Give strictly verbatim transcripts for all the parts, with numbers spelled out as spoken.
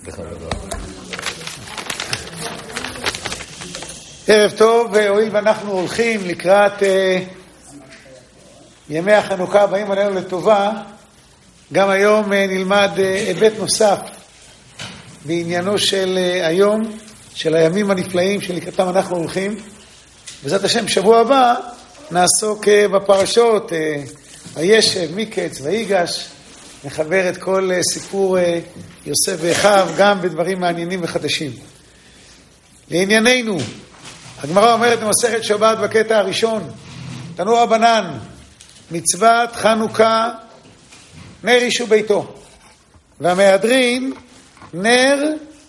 ערב טוב, הואיל ואנחנו הולכים לקראת uh, ימי החנוכה הבאים עלינו לטובה, גם היום uh, נלמד uh, היבט נוסף בעניינו של uh, היום, של הימים הנפלאים שלקראתם אנחנו הולכים. בעזרת השם, שבוע הבא נעסוק uh, בפרשות uh, וישב, מקץ, ויגש, נחבר את כל uh, סיפור uh, יוסף ואחיו, גם בדברים מעניינים וחדשים. לענייננו, הגמרא אומרת במסכת שבת בקטע הראשון, תנו רבנן, מצוות חנוכה נר אישו ביתו, והמהדרין נר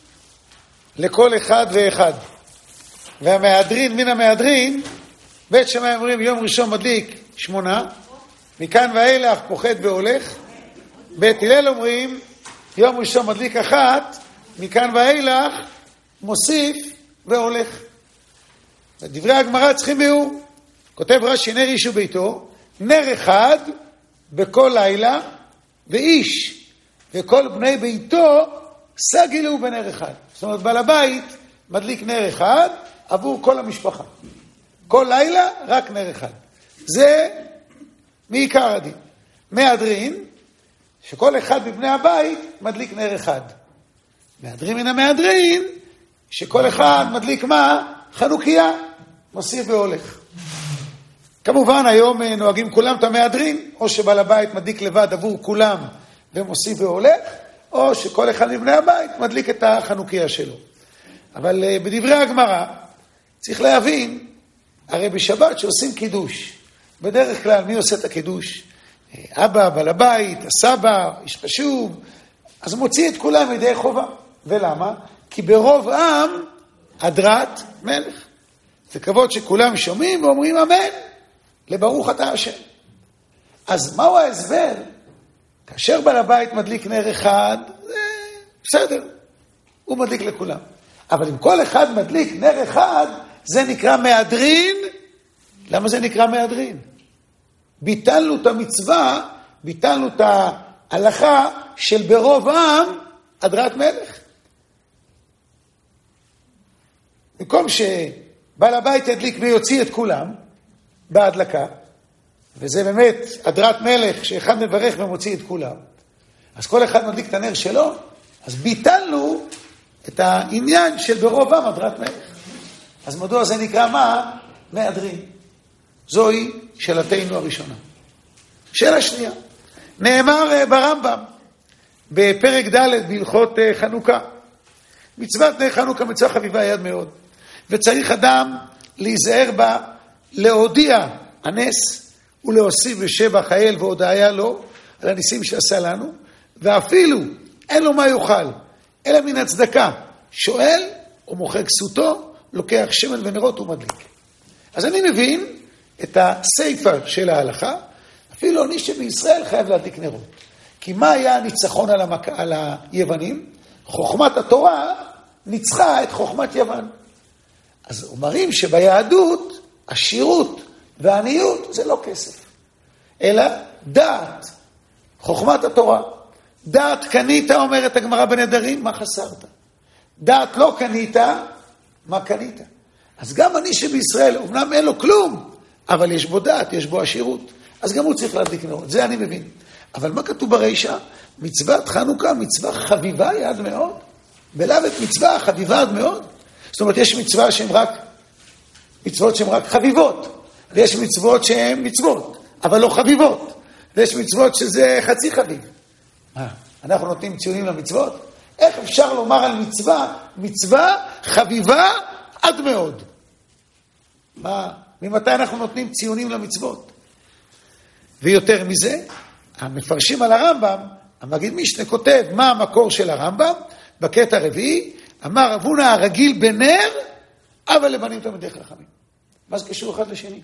לכל אחד ואחד. והמהדרין, מן המהדרין, בית שמאי אומרים יום ראשון מדליק שמונה, מכאן ואילך פוחת והולך. בית הלל אומרים יום ראשון מדליק אחת, מכאן ואילך מוסיף והולך. דברי הגמרא צריכים ביאור. כותב רש"י נר אישו ביתו, נר אחד בכל לילה, ואיש וכל בני ביתו סגילו בנר אחד. זאת אומרת, בעל הבית מדליק נר אחד עבור כל המשפחה. כל לילה רק נר אחד. זה מעיקר הדין. מהדרין, שכל אחד מבני הבית מדליק נר אחד. מהדרין מן המהדרין, שכל אחד מדליק מה? חנוכיה, מוסיף והולך. כמובן היום נוהגים כולם את המהדרין, או שבעל הבית מדליק לבד עבור כולם ומוסיף והולך, או שכל אחד מבני הבית מדליק את החנוכיה שלו. אבל בדברי הגמרא צריך להבין, הרי בשבת שעושים קידוש, בדרך כלל מי עושה את הקידוש? אבא, בעל הבית, הסבא, איש חשוב, אז מוציא את כולם ידי חובה. ולמה? כי ברוב עם הדרת מלך. זה כבוד שכולם שומעים ואומרים אמן, לברוך אתה השם. אז מהו ההסבר? כאשר בעל הבית מדליק נר אחד, זה בסדר, הוא מדליק לכולם. אבל אם כל אחד מדליק נר אחד, זה נקרא מהדרין. למה זה נקרא מהדרין? ביטלנו את המצווה, ביטלנו את ההלכה של ברוב עם הדרת מלך. במקום שבעל הבית ידליק ויוציא את כולם בהדלקה, וזה באמת הדרת מלך שאחד מברך ומוציא את כולם, אז כל אחד מדליק את הנר שלו, אז ביטלנו את העניין של ברוב עם הדרת מלך. אז מדוע זה נקרא מה? מהדרין. זוהי שאלתנו הראשונה. שאלה שנייה, נאמר ברמב"ם בפרק ד' בהלכות חנוכה, מצוות נר חנוכה מצווה חביבה יד מאוד, וצריך אדם להיזהר בה, להודיע הנס ולהוסיף בשבח האל והודיה לו על הניסים שעשה לנו, ואפילו אין לו מה יאכל אלא מן הצדקה, שואל או מוחק כסותו, לוקח שמן ונרות ומדליק. אז אני מבין את הספר של ההלכה, אפילו אני שבישראל חייב להדליק נרות. כי מה היה הניצחון על, המק... על היוונים? חוכמת התורה ניצחה את חוכמת יוון. אז אומרים שביהדות השירות והעניות זה לא כסף, אלא דעת, חוכמת התורה. דעת קנית, אומרת הגמרא בנדרים, מה חסרת? דעת לא קנית, מה קנית? אז גם אני שבישראל, אמנם אין לו כלום, אבל יש בו דעת, יש בו השירות, אז גם הוא צריך להדליק נרות, זה אני מבין. אבל מה כתוב ברישא? מצוות חנוכה, מצווה חביבה יד מאוד. בלבת מצווה חביבה יד מאוד. זאת אומרת, יש מצווה שהן רק, מצוות שהן רק חביבות, ויש מצוות שהן מצוות, אבל לא חביבות, ויש מצוות שזה חצי חביב. מה? אנחנו נותנים ציונים למצוות? איך אפשר לומר על מצווה, מצווה חביבה עד מאוד? מה? ממתי אנחנו נותנים ציונים למצוות? ויותר מזה, המפרשים על הרמב"ם, המגיד משנה כותב מה המקור של הרמב"ם, בקטע הרביעי, אמר אבונה הרגיל בנר, אבל לבנים תלמידי חכמים. מה זה קשור אחד לשני?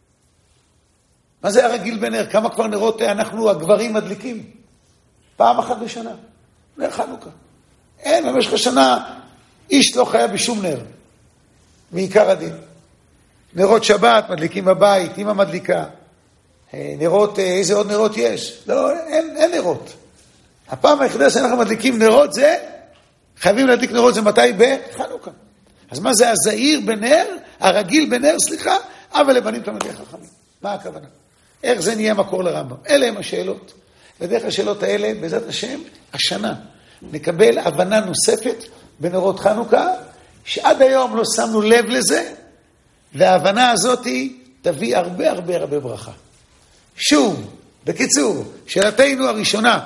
מה זה הרגיל בנר? כמה כבר נרות אנחנו הגברים מדליקים? פעם אחת בשנה. נר חנוכה. אין, במשך השנה איש לא חייב בשום נר. מעיקר הדין. נרות שבת מדליקים בבית, אמא מדליקה. נרות, איזה עוד נרות יש? לא, אין, אין נרות. הפעם היחידה שאנחנו מדליקים נרות זה חייבים להדליק נרות, זה מתי? בחנוכה. אז מה זה הזעיר בנר, הרגיל בנר, סליחה, אבל לבנים תלמידי חכמים. מה הכוונה? איך זה נהיה מקור לרמב"ם? אלה הם השאלות. ודרך השאלות האלה, בעזרת השם, השנה נקבל הבנה נוספת בנרות חנוכה, שעד היום לא שמנו לב לזה, וההבנה הזאת תביא הרבה הרבה הרבה ברכה. שוב, בקיצור, שאלתנו הראשונה,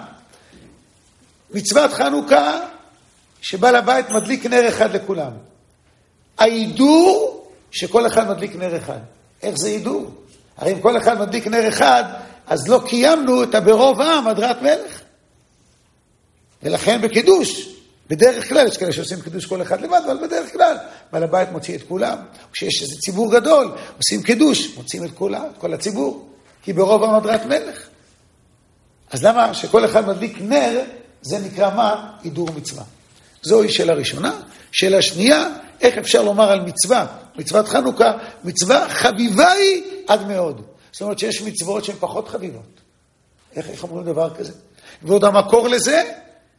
מצוות חנוכה, שבעל הבית מדליק נר אחד לכולם. ההידור שכל אחד מדליק נר אחד. איך זה הידור? הרי אם כל אחד מדליק נר אחד, אז לא קיימנו את הברוב העם, הדרת מלך. ולכן בקידוש, בדרך כלל, יש כאלה שעושים קידוש כל אחד לבד, אבל בדרך כלל, בעל הבית מוציא את כולם. כשיש איזה ציבור גדול, עושים קידוש, מוציאים את כולם, את כל הציבור. כי ברוב העם הדרת מלך. אז למה שכל אחד מדליק נר, זה נקרא מה? הידור מצווה. זוהי שאלה ראשונה. שאלה שנייה, איך אפשר לומר על מצווה, מצוות חנוכה, מצווה חביבה היא עד מאוד. זאת אומרת שיש מצוות שהן פחות חביבות. איך, איך אומרים דבר כזה? ועוד המקור לזה,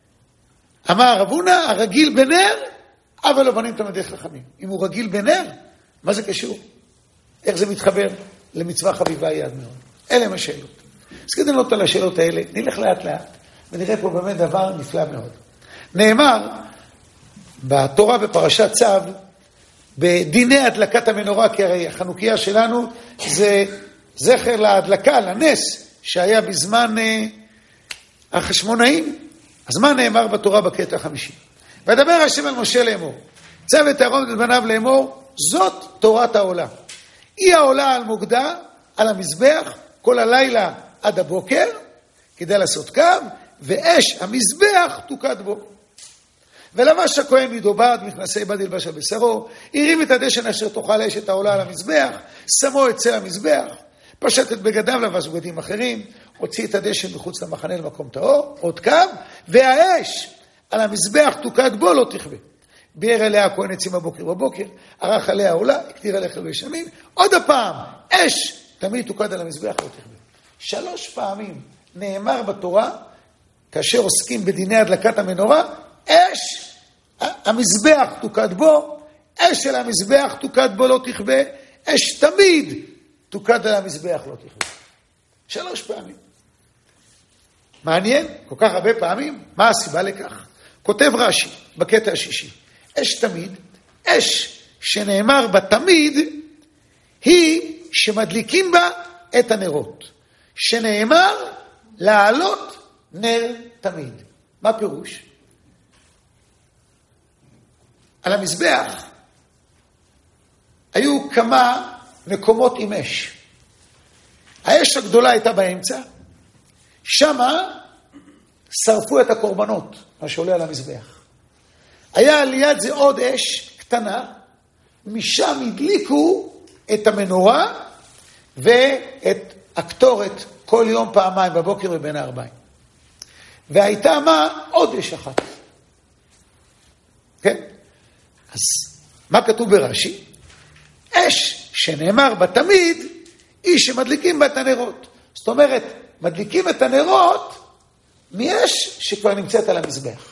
אמר רב הונא, הרגיל בנר, אבל לא בנים תלמידי חכמים. אם הוא רגיל בנר, מה זה קשור? איך זה מתחבר למצווה חביבה היא עד מאוד? אלה הם השאלות. אז כדי לענות על השאלות האלה, נלך לאט לאט, ונראה פה באמת דבר נפלא מאוד. נאמר, בתורה בפרשת צו, בדיני הדלקת המנורה, כי הרי החנוכיה שלנו זה זכר להדלקה, לנס, שהיה בזמן החשמונאים. אז מה נאמר בתורה בקטע החמישי? וידבר השם אל משה לאמור, צו את אהרון ואת בניו לאמור, זאת תורת העולה. היא העולה על מוקדה, על המזבח, כל הלילה עד הבוקר, כדי לעשות קו, ואש המזבח תוקד בו. ולבש הכהן מדובד, מכנסי בד ילבש על בשרו, הרים את הדשן אשר תאכל אש את העולה על המזבח, שמו אצל המזבח, פשט את בגדיו לבש בגדים אחרים, הוציא את הדשן מחוץ למחנה למקום טהור, עוד קו, והאש על המזבח תוקד בו לא תכבה. ביאר אליה הכהן עצים הבוקר בבוקר, ערך עליה עולה, הקטיר עליה חלבי שמין, עוד הפעם, אש תמיד תוקד על המזבח לא תכבה. שלוש פעמים נאמר בתורה, כאשר עוסקים בדיני הדלקת המנורה, אש, המזבח תוקד בו, אש של המזבח תוקד בו לא תכבה, אש תמיד תוקד על המזבח לא תכבה. שלוש פעמים. מעניין, כל כך הרבה פעמים, מה הסיבה לכך? כותב רש"י בקטע השישי, אש תמיד, אש שנאמר בתמיד, היא שמדליקים בה את הנרות, שנאמר לעלות נר תמיד. מה פירוש? על המזבח היו כמה מקומות עם אש. האש הגדולה הייתה באמצע, שמה שרפו את הקורבנות, מה שעולה על המזבח. היה ליד זה עוד אש קטנה, משם הדליקו את המנורה ואת הקטורת כל יום פעמיים בבוקר ובין הארבעים. והייתה מה? עוד אש אחת. כן? אז מה כתוב ברש"י? אש שנאמר בתמיד היא שמדליקים בה את הנרות. זאת אומרת, מדליקים את הנרות מאש שכבר נמצאת על המזבח.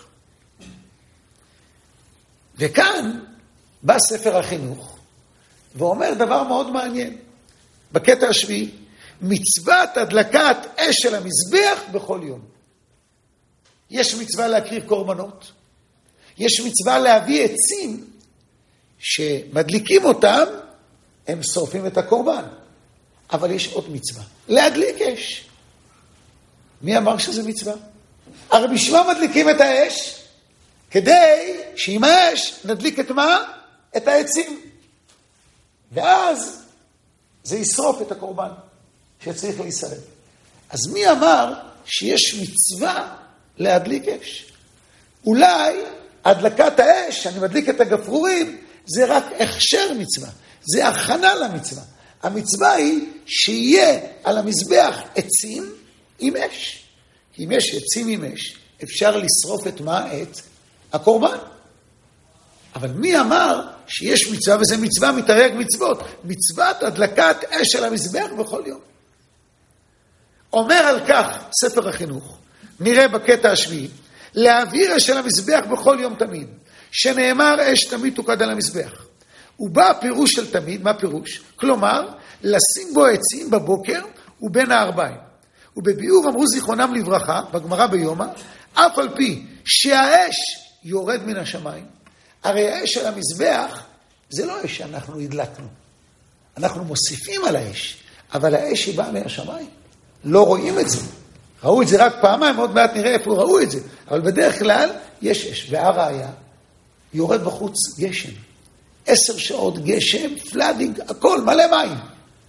וכאן בא ספר החינוך ואומר דבר מאוד מעניין. בקטע השביעי, מצוות הדלקת אש של המזבח בכל יום. יש מצווה להקריב קורבנות. יש מצווה להביא עצים שמדליקים אותם, הם שורפים את הקורבן. אבל יש עוד מצווה, להדליק אש. מי אמר שזה מצווה? הרי בשביל מדליקים את האש, כדי שעם האש נדליק את מה? את העצים. ואז זה ישרוף את הקורבן שצריך להישרף. אז מי אמר שיש מצווה להדליק אש? אולי הדלקת האש, שאני מדליק את הגפרורים, זה רק הכשר מצווה, זה הכנה למצווה. המצווה היא שיהיה על המזבח עצים עם אש. כי אם יש עצים עם אש, אפשר לשרוף את מה? את הקורבן. אבל מי אמר שיש מצווה, וזה מצווה מתרג מצוות, מצוות הדלקת אש על המזבח בכל יום. אומר על כך ספר החינוך, נראה בקטע השביעי, להעביר אש על המזבח בכל יום תמיד, שנאמר אש תמיד תוקד על המזבח. ובא הפירוש של תמיד, מה פירוש? כלומר, לשים בו עצים בבוקר ובין הערביים. ובביאור אמרו זיכרונם לברכה, בגמרא ביומא, אף על פי שהאש יורד מן השמיים, הרי האש של המזבח זה לא אש שאנחנו הדלקנו. אנחנו מוסיפים על האש, אבל האש היא באה מהשמיים. לא רואים את זה. ראו את זה רק פעמיים, עוד מעט נראה איפה ראו את זה. אבל בדרך כלל יש אש. והראיה, יורד בחוץ גשם. עשר שעות גשם, פלאדינג, הכל, מלא מים.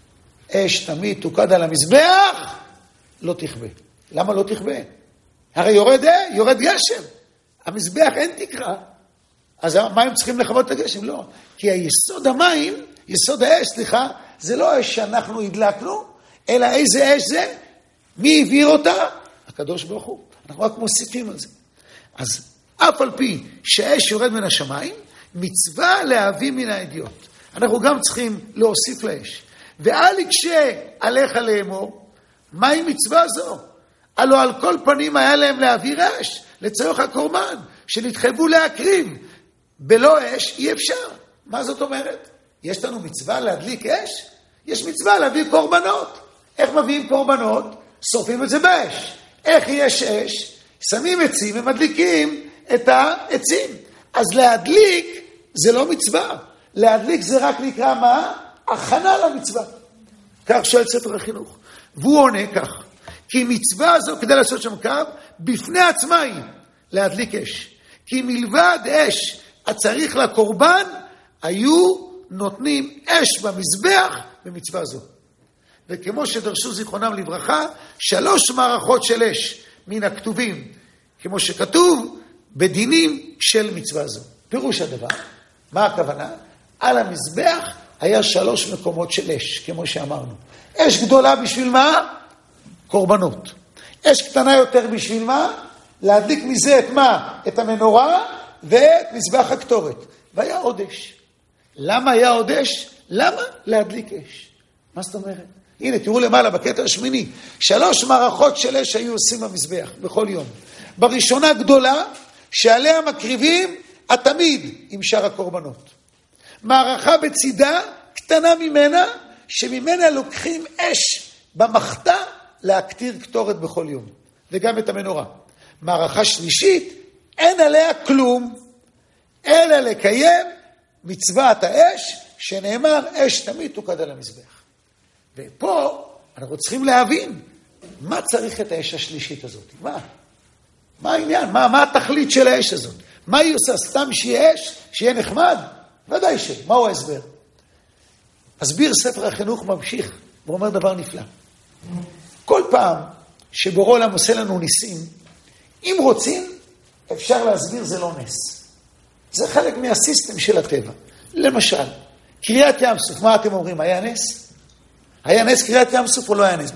אש תמיד תוקד על המזבח, לא תכבה. למה לא תכבה? הרי יורד, יורד גשם. המזבח אין תקרה. אז המים צריכים לכבות את הגשם? לא. כי היסוד המים, יסוד האש, סליחה, זה לא אש שאנחנו הדלקנו, אלא איזה אש זה? מי העביר אותה? הקדוש ברוך הוא. אנחנו רק מוסיפים על זה. אז אף על פי שהאש יורד מן השמיים, מצווה להביא מן האדיוט. אנחנו גם צריכים להוסיף לאש. ואל יקשה עליך לאמור, מהי מצווה זו? הלא על כל פנים היה להם להעביר אש, לצורך הקורבן, שנתחייבו להקריב. בלא אש אי אפשר. מה זאת אומרת? יש לנו מצווה להדליק אש? יש מצווה להביא קורבנות. איך מביאים קורבנות? שורפים את זה באש. איך יש אש? שמים עצים ומדליקים את העצים. אז להדליק זה לא מצווה. להדליק זה רק נקרא מה? הכנה למצווה. כך שואל ספר החינוך. והוא עונה כך. כי מצווה זו, כדי לעשות שם קו, בפני עצמה היא להדליק אש. כי מלבד אש הצריך לקורבן, היו נותנים אש במזבח במצווה זו. וכמו שדרשו זיכרונם לברכה, שלוש מערכות של אש מן הכתובים, כמו שכתוב, בדינים של מצווה זו. פירוש הדבר, מה הכוונה? על המזבח היה שלוש מקומות של אש, כמו שאמרנו. אש גדולה בשביל מה? קורבנות. אש קטנה יותר בשביל מה? להדליק מזה את מה? את המנורה ואת מזבח הקטורת. והיה עוד אש. למה היה עוד אש? למה? להדליק אש. מה זאת אומרת? הנה, תראו למעלה בקטע השמיני. שלוש מערכות של אש היו עושים במזבח בכל יום. בראשונה גדולה, שעליה מקריבים התמיד עם שאר הקורבנות. מערכה בצידה, קטנה ממנה, שממנה לוקחים אש במחתה להקטיר קטורת בכל יום. וגם את המנורה. מערכה שלישית, אין עליה כלום, אלא לקיים מצוות האש, שנאמר אש תמיד תוקד על המזבח. ופה אנחנו צריכים להבין, מה צריך את האש השלישית הזאת? מה? מה העניין? מה, מה התכלית של האש הזאת? מה היא עושה? סתם שיהיה אש? שיהיה נחמד? ודאי ש... מהו ההסבר? הסביר ספר החינוך ממשיך, והוא אומר דבר נפלא. כל פעם שבורא עולם עושה לנו ניסים, אם רוצים, אפשר להסביר זה לא נס. זה חלק מהסיסטם של הטבע. למשל, קריאת ים סוף, מה אתם אומרים? היה נס? היה נס קריאת ים סוף או לא היה נס?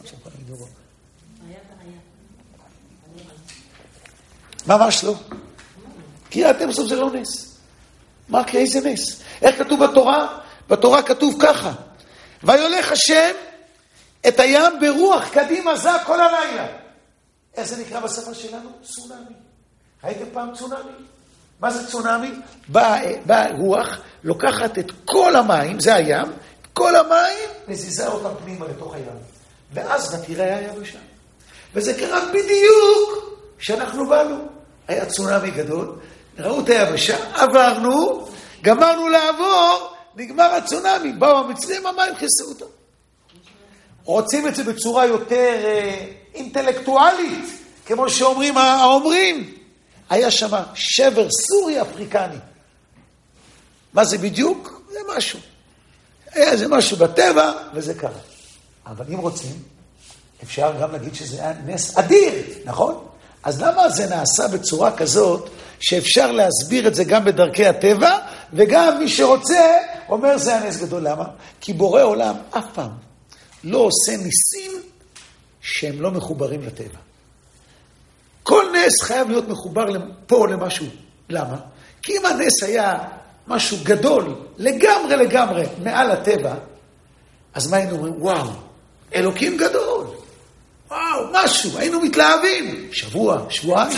ממש לא. קריאת ים סוף זה לא נס. מה קריאה זה נס? איך כתוב בתורה? בתורה כתוב ככה. ויולך השם את הים ברוח קדימה זה כל הלילה. איך זה נקרא בספר שלנו? צונמי. ראיתם פעם צונמי? מה זה צונמי? באה בא רוח, לוקחת את כל המים, זה הים, כל המים, מזיזה אותם פנימה לתוך הים. ואז נתירה היבשה. וזה קרה בדיוק כשאנחנו באנו. היה צונמי גדול, ראו את היבשה, עברנו, גמרנו לעבור, נגמר הצונמי. באו המצרים, המים חיסו אותם. רוצים את זה בצורה יותר אה, אינטלקטואלית, כמו שאומרים האומרים. היה שם שבר סורי אפריקני. מה זה בדיוק? זה משהו. היה זה משהו בטבע, וזה קרה. אבל אם רוצים, אפשר גם להגיד שזה היה נס אדיר, נכון? אז למה זה נעשה בצורה כזאת, שאפשר להסביר את זה גם בדרכי הטבע, וגם מי שרוצה אומר זה הנס גדול. למה? כי בורא עולם אף פעם לא עושה ניסים שהם לא מחוברים לטבע. כל נס חייב להיות מחובר פה למשהו. למה? כי אם הנס היה משהו גדול, לגמרי לגמרי, מעל הטבע, אז מה היינו אומרים? וואו, אלוקים גדול. וואו, משהו, היינו מתלהבים. שבוע, שבועיים.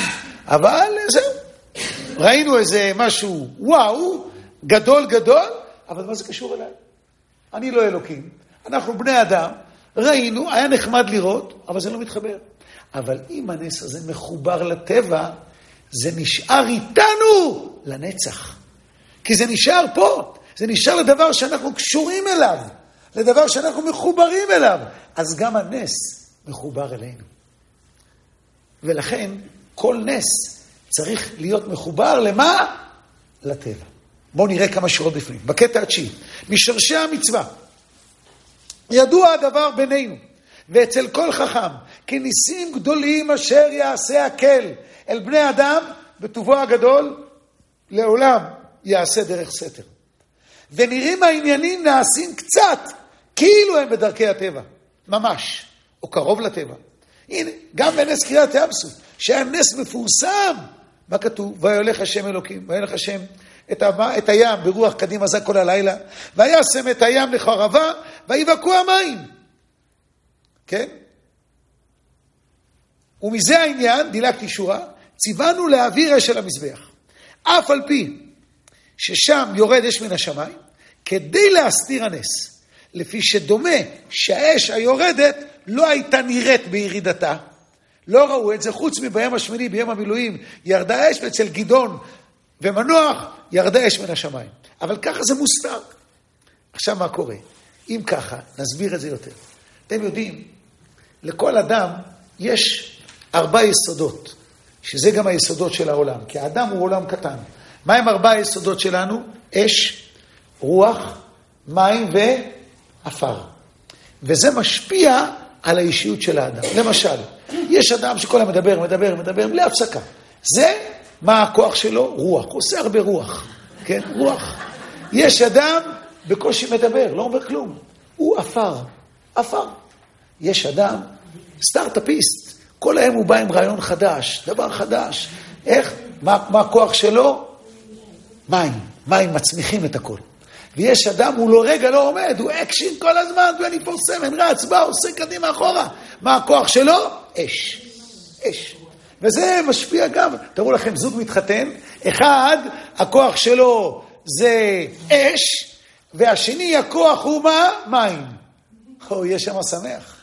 אבל זהו, ראינו איזה משהו, וואו, גדול גדול, אבל מה זה קשור אליי? אני לא אלוקים, אנחנו בני אדם, ראינו, היה נחמד לראות, אבל זה לא מתחבר. אבל אם הנס הזה מחובר לטבע, זה נשאר איתנו לנצח. כי זה נשאר פה, זה נשאר לדבר שאנחנו קשורים אליו, לדבר שאנחנו מחוברים אליו. אז גם הנס מחובר אלינו. ולכן כל נס צריך להיות מחובר למה? לטבע. בואו נראה כמה שורות בפנים. בקטע התשיעי, משרשי המצווה. ידוע הדבר בינינו, ואצל כל חכם, כי ניסים גדולים אשר יעשה הקל אל בני אדם, בטובו הגדול, לעולם יעשה דרך סתר. ונראים העניינים נעשים קצת, כאילו הם בדרכי הטבע, ממש, או קרוב לטבע. הנה, גם בנס קריאת ים סוף, שהיה נס מפורסם, מה כתוב? ויולך השם אלוקים, ויולך השם את, ה... את הים ברוח קדים עזה כל הלילה, וישם את הים לחרבה, ויבקעו המים. כן? ומזה העניין, דילגתי שורה, ציוונו להעביר אש אל המזבח. אף על פי ששם יורד אש מן השמיים, כדי להסתיר הנס, לפי שדומה שהאש היורדת לא הייתה נראית בירידתה, לא ראו את זה, חוץ מביום השמיני, ביום המילואים, ירדה אש, ואצל גדעון ומנוח ירדה אש מן השמיים. אבל ככה זה מוסתר. עכשיו מה קורה? אם ככה, נסביר את זה יותר. אתם יודעים, לכל אדם יש ארבע יסודות, שזה גם היסודות של העולם, כי האדם הוא עולם קטן. מה הם ארבע היסודות שלנו? אש, רוח, מים ואפר. וזה משפיע על האישיות של האדם. למשל, יש אדם שכל היום מדבר, מדבר, מדבר, בלי הפסקה. זה, מה הכוח שלו? רוח. הוא עושה הרבה רוח. כן? רוח. יש אדם בקושי מדבר, לא אומר כלום. הוא אפר. אפר. יש אדם, סטארט-אפיסט. כל היום הוא בא עם רעיון חדש, דבר חדש. איך? מה, מה הכוח שלו? מים. מים מצמיחים את הכל. ויש אדם, הוא לא רגע לא עומד, הוא אקשין כל הזמן, ואני פורסם, אין רץ, בא, עושה קדימה אחורה. מה הכוח שלו? אש. אש. וזה משפיע גם, תראו לכם, זוג מתחתן, אחד, הכוח שלו זה אש, והשני, הכוח הוא מה? מים. או, יש שם שמח.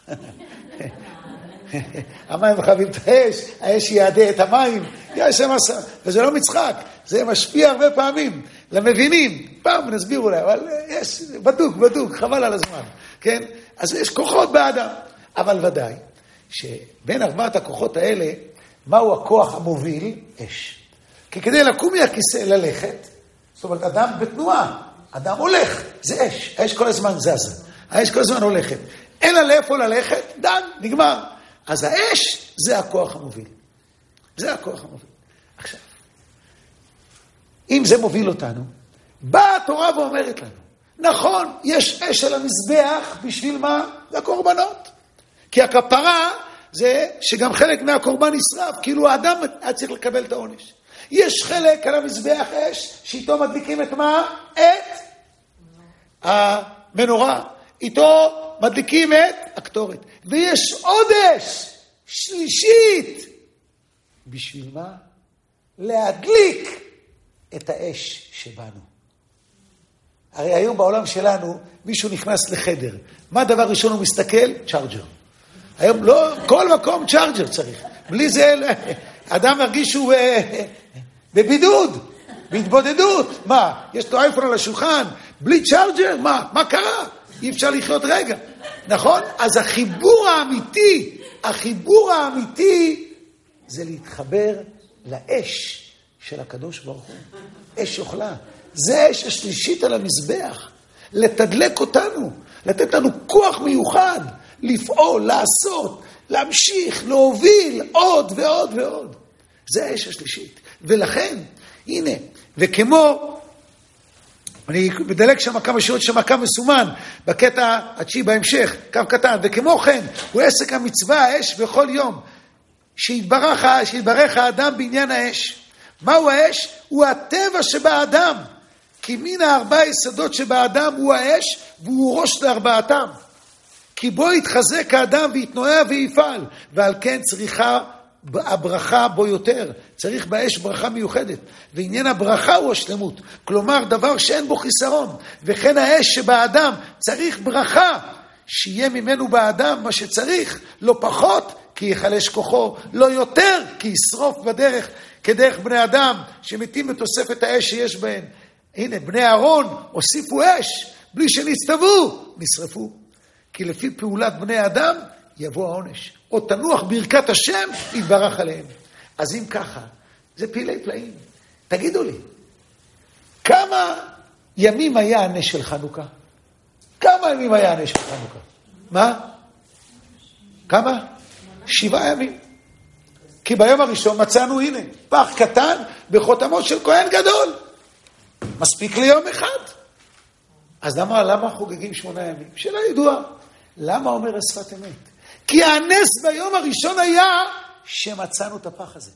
המים מחבים את האש, האש יעדה את המים, יש שם שמח. וזה לא מצחק, זה משפיע הרבה פעמים. למבינים, פעם נסביר אולי, אבל יש, בדוק, בדוק, חבל על הזמן, כן? אז יש כוחות באדם, אבל ודאי, שבין ארבעת הכוחות האלה, מהו הכוח המוביל? אש. כי כדי לקום מהכיסא ללכת, זאת אומרת, אדם בתנועה, אדם הולך, זה אש, האש כל הזמן זזה, האש כל הזמן הולכת, אין לה לאיפה ללכת, דן, נגמר. אז האש זה הכוח המוביל, זה הכוח המוביל. עכשיו, אם זה מוביל אותנו, באה התורה ואומרת לנו, נכון, יש אש על המזבח, בשביל מה? זה הקורבנות. כי הכפרה זה שגם חלק מהקורבן נשרף, כאילו האדם היה צריך לקבל את העונש. יש חלק על המזבח אש, שאיתו מדליקים את מה? את המנורה. איתו מדליקים את הקטורת. ויש עוד אש, שלישית. בשביל מה? להדליק את האש שבנו. הרי היום בעולם שלנו, מישהו נכנס לחדר. מה הדבר ראשון הוא מסתכל? צ'ארג'ר. היום לא, כל מקום צ'ארג'ר צריך. בלי זה, אדם מרגיש שהוא בבידוד, בהתבודדות. מה? יש לו אייפון על השולחן, בלי צ'ארג'ר? מה? מה קרה? אי אפשר לחיות רגע. נכון? אז החיבור האמיתי, החיבור האמיתי, זה להתחבר לאש של הקדוש ברוך הוא. אש אוכלה. זה אש השלישית על המזבח. לתדלק אותנו, לתת לנו כוח מיוחד, לפעול, לעשות, להמשיך, להוביל עוד ועוד ועוד. זה האש השלישית. ולכן, הנה, וכמו, אני מדלק שם כמה שעות, שם קו מסומן, בקטע התשיעי בהמשך, קו קטן, וכמו כן, הוא עסק המצווה, האש בכל יום, שיתברך, שיתברך האדם בעניין האש. מהו האש? הוא הטבע שבאדם. כי מן הארבע יסודות שבאדם הוא האש, והוא ראש לארבעתם. כי בו יתחזק האדם ויתנועע ויפעל, ועל כן צריכה הברכה בו יותר. צריך באש ברכה מיוחדת. ועניין הברכה הוא השלמות. כלומר, דבר שאין בו חיסרון. וכן האש שבאדם צריך ברכה. שיהיה ממנו באדם מה שצריך, לא פחות, כי יחלש כוחו, לא יותר, כי ישרוף בדרך, כדרך בני אדם, שמתים בתוספת האש שיש בהן. הנה, בני אהרון הוסיפו אש, בלי שנצטוו, נשרפו. כי לפי פעולת בני אדם, יבוא העונש. או תנוח ברכת השם, יתברך עליהם. אז אם ככה, זה פלאי פלאים. תגידו לי, כמה ימים היה הנס של חנוכה? כמה ימים היה הנס של חנוכה? מה? כמה? שבעה ימים. כי ביום הראשון מצאנו, הנה, פח קטן בחותמו של כהן גדול. מספיק ליום אחד. אז למה, למה חוגגים שמונה ימים? שאלה ידועה. למה אומר השפת אמת? כי הנס ביום הראשון היה שמצאנו את הפח הזה.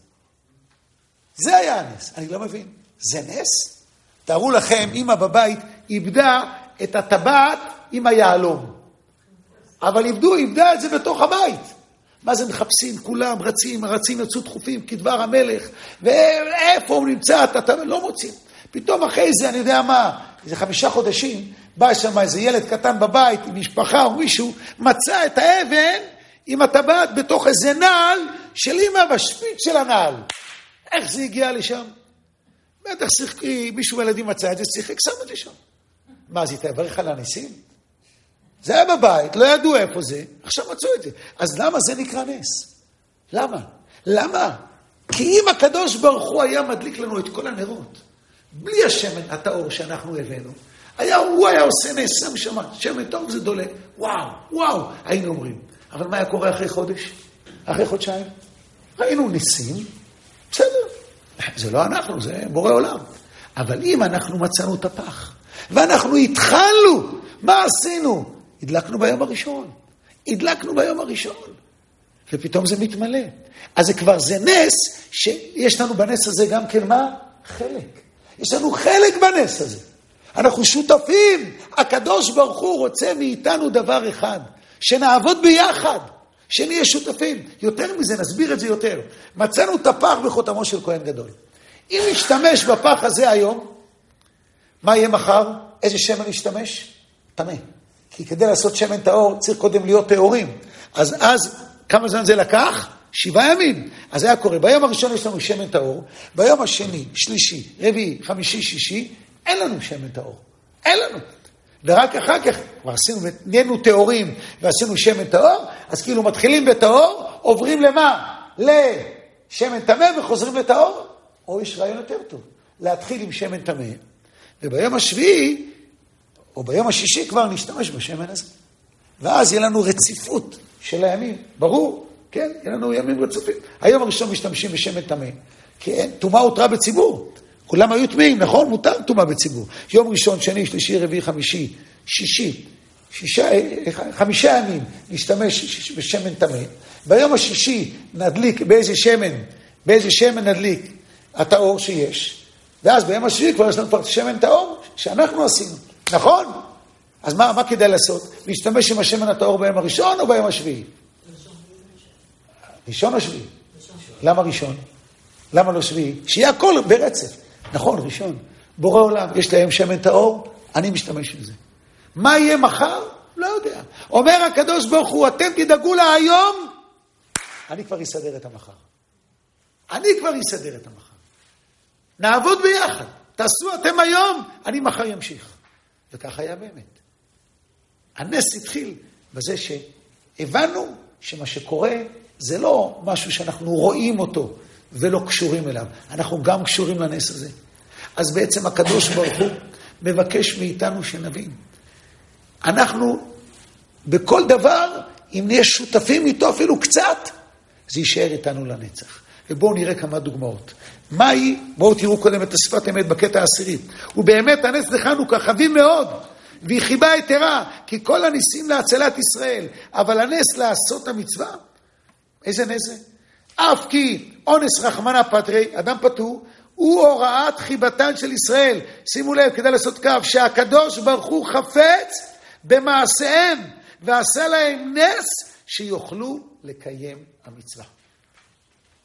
זה היה הנס. אני לא מבין. זה נס? תארו לכם, אמא בבית איבדה את הטבעת עם היעלום. אבל איבדו, איבדה את זה בתוך הבית. מה זה מחפשים? כולם רצים, רצים יצאו דחופים כדבר המלך. ואיפה הוא נמצא? אתה לא מוצאים. פתאום אחרי זה, אני יודע מה, איזה חמישה חודשים, בא שם איזה ילד קטן בבית, עם משפחה או מישהו, מצא את האבן עם הטבעת בתוך איזה נעל של אמא בשפיץ של הנעל. איך זה הגיע לשם? בטח שיחקי, מישהו בילדים מצא את זה, שיחק, שם את זה שם. מה, זה תעברך על הניסים? זה היה בבית, לא ידעו איפה זה, עכשיו מצאו את זה. אז למה זה נקרא נס? למה? למה? כי אם הקדוש ברוך הוא היה מדליק לנו את כל הנרות, בלי השמן, הטהור שאנחנו הבאנו, היה, הוא היה עושה נס, שם שמן, שמן טוב זה דולק, וואו, וואו, היינו אומרים. אבל מה היה קורה אחרי חודש? אחרי חודשיים? ראינו ניסים, בסדר. זה לא אנחנו, זה בורא עולם. אבל אם אנחנו מצאנו את הפח, ואנחנו התחלנו, מה עשינו? הדלקנו ביום הראשון. הדלקנו ביום הראשון. ופתאום זה מתמלא. אז זה כבר, זה נס, שיש לנו בנס הזה גם כן מה? חלק. יש לנו חלק בנס הזה. אנחנו שותפים. הקדוש ברוך הוא רוצה מאיתנו דבר אחד. שנעבוד ביחד. שנהיה שותפים. יותר מזה, נסביר את זה יותר. מצאנו את הפח בחותמו של כהן גדול. אם נשתמש בפח הזה היום, מה יהיה מחר? איזה שמן נשתמש? טמא. כי כדי לעשות שמן טהור, צריך קודם להיות טהורים. אז אז, כמה זמן זה לקח? שבעה ימים. אז היה קורה. ביום הראשון יש לנו שמן טהור. ביום השני, שלישי, רביעי, חמישי, שישי, אין לנו שמן טהור. אין לנו. ורק אחר כך, כבר עשינו, נהיינו טהורים, ועשינו שמן טהור, אז כאילו מתחילים בטהור, עוברים למה? לשמן טמא וחוזרים לטהור. או יש רעיון יותר טוב. להתחיל עם שמן טמא, וביום השביעי, או ביום השישי כבר נשתמש בשמן הזה. ואז יהיה לנו רציפות של הימים. ברור, כן? יהיה לנו ימים רצופים. היום הראשון משתמשים בשמן טמא. כי אין, טומאה הותרה בציבור. כולם היו טמאים, נכון? מותר טומאה בציבור. יום ראשון, שני, שלישי, רביעי, חמישי, שישי, שישה, חמישה ימים נשתמש בשמן טמא. ביום השישי נדליק באיזה שמן, באיזה שמן נדליק הטהור שיש. ואז ביום השביעי כבר יש לנו כבר שמן טהור שאנחנו עשינו. נכון? אז מה, מה כדאי לעשות? להשתמש עם השמן הטהור ביום הראשון או ביום השביעי? ראשון או שביעי? למה ראשון? למה לא שביעי? שיהיה הכל ברצף. נכון, ראשון. בורא עולם, יש להם שמן טהור, אני משתמש עם זה. מה יהיה מחר? לא יודע. אומר הקדוש ברוך הוא, אתם תדאגו להיום, אני כבר אסדר את המחר. אני כבר אסדר את המחר. נעבוד ביחד. תעשו אתם היום, אני מחר ימשיך. וכך היה באמת. הנס התחיל בזה שהבנו שמה שקורה זה לא משהו שאנחנו רואים אותו ולא קשורים אליו. אנחנו גם קשורים לנס הזה. אז בעצם הקדוש ברוך הוא מבקש מאיתנו שנבין. אנחנו בכל דבר, אם נהיה שותפים איתו אפילו קצת, זה יישאר איתנו לנצח. ובואו נראה כמה דוגמאות. מהי? בואו תראו קודם את השפת אמת בקטע העשירי. ובאמת הנס לחנוכה חביב מאוד, והיא חיבה יתרה, כי כל הניסים להצלת ישראל, אבל הנס לעשות המצווה, איזה נס זה? אף כי אונס רחמנא פטרי, אדם פטור, הוא הוראת חיבתן של ישראל. שימו לב, כדי לעשות קו, שהקדוש ברוך הוא חפץ במעשיהם, ועשה להם נס שיוכלו לקיים המצווה.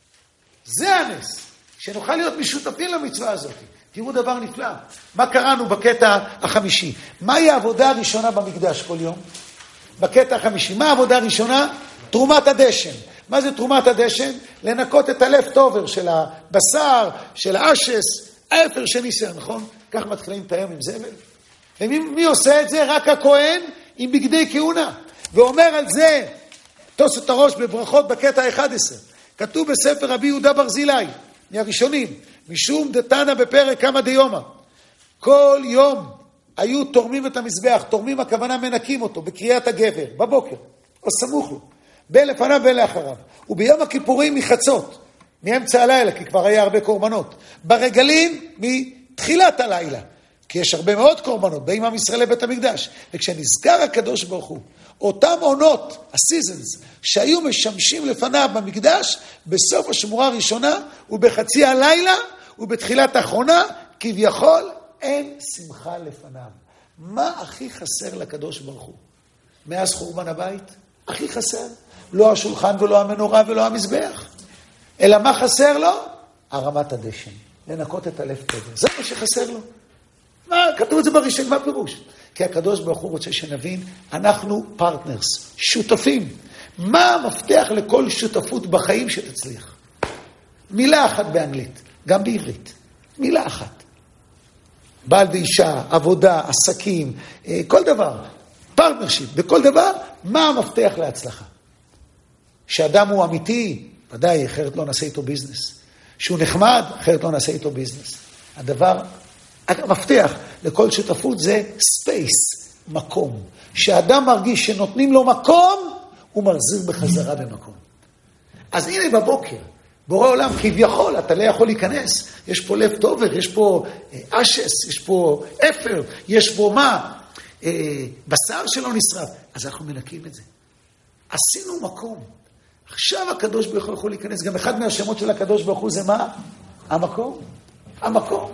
זה הנס, שנוכל להיות משותפים למצווה הזאת. תראו דבר נפלא. מה קראנו בקטע החמישי? מהי העבודה הראשונה במקדש כל יום? בקטע החמישי. מה העבודה הראשונה? תרומת הדשן. מה זה תרומת הדשן? לנקות את הלב טובר של הבשר, של האשס, האפר שניסר, נכון? כך מתחילים את היום עם זבל. ומי מי עושה את זה? רק הכהן עם בגדי כהונה. ואומר על זה, תוספות הראש בברכות בקטע ה-אחד עשר. כתוב בספר רבי יהודה ברזילי, מהראשונים, משום דתנא בפרק כמה דיומא. כל יום היו תורמים את המזבח, תורמים הכוונה מנקים אותו בקריאת הגבר, בבוקר, או סמוך לו, בין לפניו בין לאחריו. וביום הכיפורים מחצות, מאמצע הלילה, כי כבר היה הרבה קורבנות. ברגלים מתחילת הלילה, כי יש הרבה מאוד קורבנות, באים עם ישראל לבית המקדש. וכשנזכר הקדוש ברוך הוא, אותם עונות, הסיזנס, שהיו משמשים לפניו במקדש, בסוף השמורה הראשונה, ובחצי הלילה, ובתחילת האחרונה, כביכול אין שמחה לפניו. מה הכי חסר לקדוש ברוך הוא? מאז חורבן הבית? הכי חסר? לא השולחן ולא המנורה ולא המזבח. אלא מה חסר לו? הרמת הדשן. לנקות את הלב טובר. זה מה שחסר לו. מה? כתוב את זה בראשון, מה פירוש? כי הקדוש ברוך הוא רוצה שנבין, אנחנו פרטנרס, שותפים. מה המפתח לכל שותפות בחיים שתצליח? מילה אחת באנגלית, גם בעברית. מילה אחת. בעל ואישה, עבודה, עסקים, כל דבר. פרטנרשיפ, בכל דבר, מה המפתח להצלחה? שאדם הוא אמיתי, ודאי, אחרת לא נעשה איתו ביזנס. שהוא נחמד, אחרת לא נעשה איתו ביזנס. הדבר, המפתח לכל שותפות זה ספייס, מקום. שהאדם מרגיש שנותנים לו מקום, הוא מחזיר בחזרה במקום. אז הנה בבוקר, בורא עולם, כביכול, אתה לא יכול להיכנס. יש פה לב טובר, יש פה אשס, יש פה אפר, יש פה מה? בשר שלא נשרף. אז אנחנו מנקים את זה. עשינו מקום. עכשיו הקדוש ברוך הוא יכול להיכנס. גם אחד מהשמות של הקדוש ברוך הוא זה מה? המקום. המקום.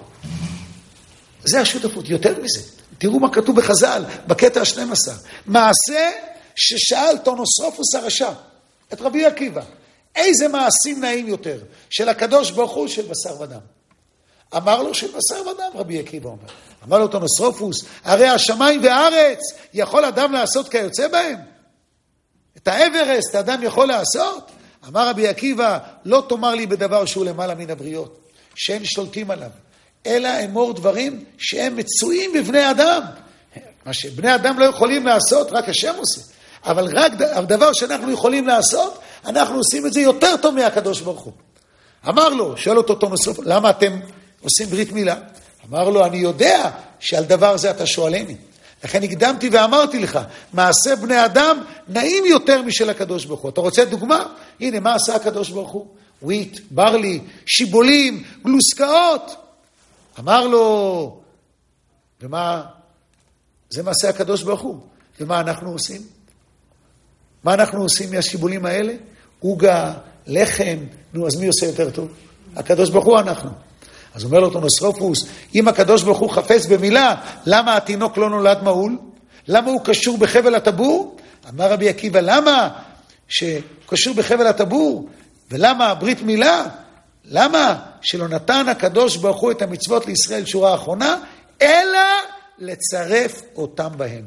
זה השותפות. יותר מזה. תראו מה כתוב בחז"ל, בקטע ה-שנים עשר. מעשה ששאל טונוסרופוס הרשע, את רבי עקיבא, איזה מעשים נעים יותר? של הקדוש ברוך הוא של בשר ודם. אמר לו של בשר ודם, רבי עקיבא אומר. אמר לו טונוסרופוס, הרי השמיים והארץ יכול אדם לעשות כיוצא בהם? את האברסט האדם יכול לעשות? אמר רבי עקיבא, לא תאמר לי בדבר שהוא למעלה מן הבריות, שאין שולטים עליו, אלא אמור דברים שהם מצויים בבני אדם. מה שבני אדם לא יכולים לעשות, רק השם עושה. אבל רק הדבר שאנחנו יכולים לעשות, אנחנו עושים את זה יותר טוב מהקדוש ברוך הוא. אמר לו, שואל אותו טונוסרופוס, למה אתם עושים ברית מילה? אמר לו, אני יודע שעל דבר זה אתה שואלני. לכן הקדמתי ואמרתי לך, מעשה בני אדם נעים יותר משל הקדוש ברוך הוא. אתה רוצה דוגמה? הנה, מה עשה הקדוש ברוך הוא? וויט, ברלי, שיבולים, גלוסקאות. אמר לו, ומה? זה מעשה הקדוש ברוך הוא. ומה אנחנו עושים? מה אנחנו עושים מהשיבולים האלה? עוגה, לחם, נו, אז מי עושה יותר טוב? הקדוש ברוך הוא אנחנו. אז אומר לו טונוסרופוס, אם הקדוש ברוך הוא חפץ במילה, למה התינוק לא נולד מעול? למה הוא קשור בחבל הטבור? אמר רבי עקיבא, למה שקשור בחבל הטבור? ולמה ברית מילה? למה שלא נתן הקדוש ברוך הוא את המצוות לישראל שורה האחרונה, אלא לצרף אותם בהם.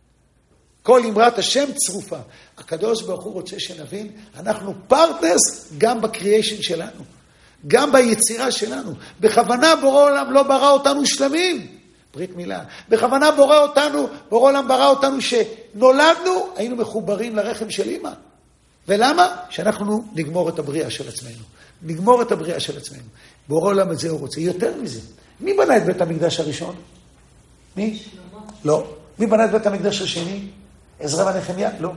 כל אמרת השם צרופה. הקדוש ברוך הוא רוצה שנבין, אנחנו פרטנרס גם בקריאיישן שלנו. גם ביצירה שלנו. בכוונה בורא עולם לא ברא אותנו שלמים. ברית מילה. בכוונה בורא אותנו, בורא עולם ברא אותנו שנולדנו, היינו מחוברים לרחם של אמא. ולמה? שאנחנו נגמור את הבריאה של עצמנו. נגמור את הבריאה של עצמנו. בורא עולם את זה הוא רוצה. יותר מזה. מי בנה את בית המקדש הראשון? מי? לא. מי בנה את בית המקדש השני? עזרא ונחמיה? לא.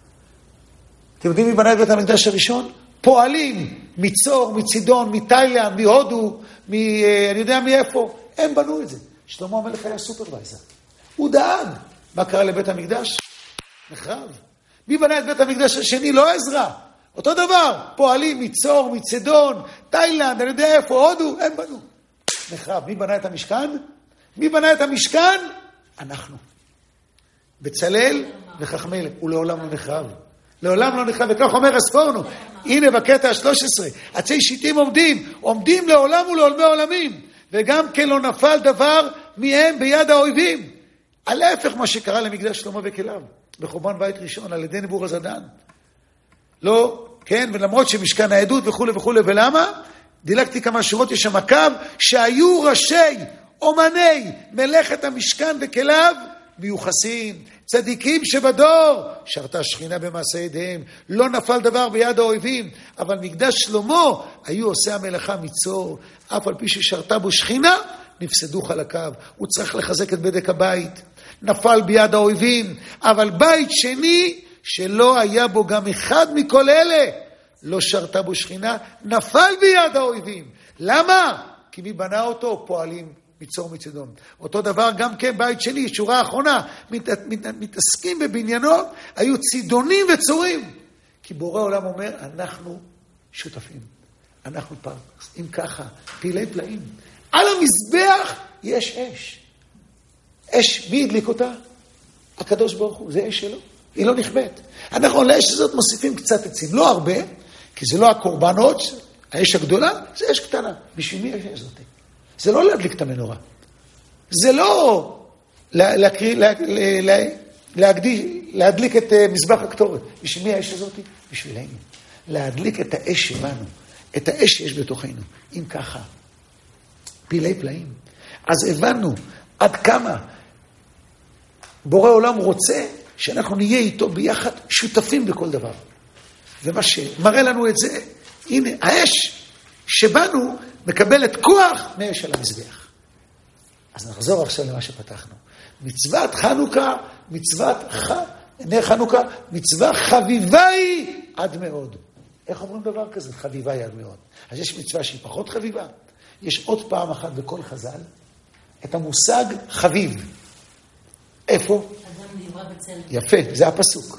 אתם יודעים מי בנה את בית המקדש הראשון? פועלים מצור, מצידון, מתאילנד, מהודו, מ... אני יודע מאיפה. הם בנו את זה. שלמה המלך היה סופרוויזר. הוא דאג. מה קרה לבית המקדש? נחרב. מי בנה את בית המקדש השני? לא עזרא. אותו דבר. פועלים מצור, מצידון, תאילנד, אני יודע איפה, הודו, הם בנו. נחרב. מי בנה את המשכן? מי בנה את המשכן? אנחנו. בצלאל וחכמי, הוא לעולם לא נחרב. לעולם לא נכלה, וכך אומר הספורנו, הנה בקטע ה-שלוש עשרה, עצי שיטים עומדים, עומדים לעולם ולעולמי עולמים, וגם כן לא נפל דבר מהם ביד האויבים. על ההפך מה שקרה למקדש שלמה וכליו, בחורבן בית ראשון, על ידי נבוזראדן. לא, כן, ולמרות שמשכן העדות וכו' וכו', ולמה? דילגתי כמה שורות, יש שם קו, שהיו ראשי אומני מלאכת המשכן וכליו, מיוחסים, צדיקים שבדור, שרתה שכינה במעשה ידיהם, לא נפל דבר ביד האויבים, אבל מקדש שלמה היו עושה המלאכה מצור, אף על פי ששרתה בו שכינה, נפסדו חלקיו. הוא צריך לחזק את בדק הבית, נפל ביד האויבים, אבל בית שני שלא היה בו גם אחד מכל אלה, לא שרתה בו שכינה, נפל ביד האויבים. למה? כי מי בנה אותו? פועלים מצור מצדון. אותו דבר גם כן בית שני, שורה האחרונה, מת, מת, מתעסקים בבניינות, היו צידונים וצורים. כי בורא עולם אומר, אנחנו שותפים, אנחנו פרטנרס. אם ככה, פעילי פלאים. על המזבח יש אש. אש, מי הדליק אותה? הקדוש ברוך הוא, זה אש שלו. היא לא נכבאת. אנחנו לאש הזאת מוסיפים קצת עצים, לא הרבה, כי זה לא הקורבנות, האש הגדולה, זה אש קטנה. בשביל מי האש הזאת? זה לא להדליק את המנורה. זה לא להקריא, לה, לה, להקדיש, להדליק את מזבח הקטורת. בשביל מי האש הזאת? בשבילנו. להדליק את האש שלנו, את האש שיש בתוכנו. אם ככה, פעילי פלאים. אז הבנו עד כמה בורא עולם רוצה שאנחנו נהיה איתו ביחד שותפים בכל דבר. ומה שמראה לנו את זה, הנה, האש שבנו מקבלת כוח מאש על המזבח. אז נחזור עכשיו למה שפתחנו. מצוות חנוכה, מצוות ח... נר חנוכה, מצווה חביבה היא עד מאוד. איך אומרים דבר כזה? חביבה היא עד מאוד. אז יש מצווה שהיא פחות חביבה. יש עוד פעם אחת בכל חז"ל, את המושג חביב. איפה? אדם נברא בצלם. יפה, זה הפסוק.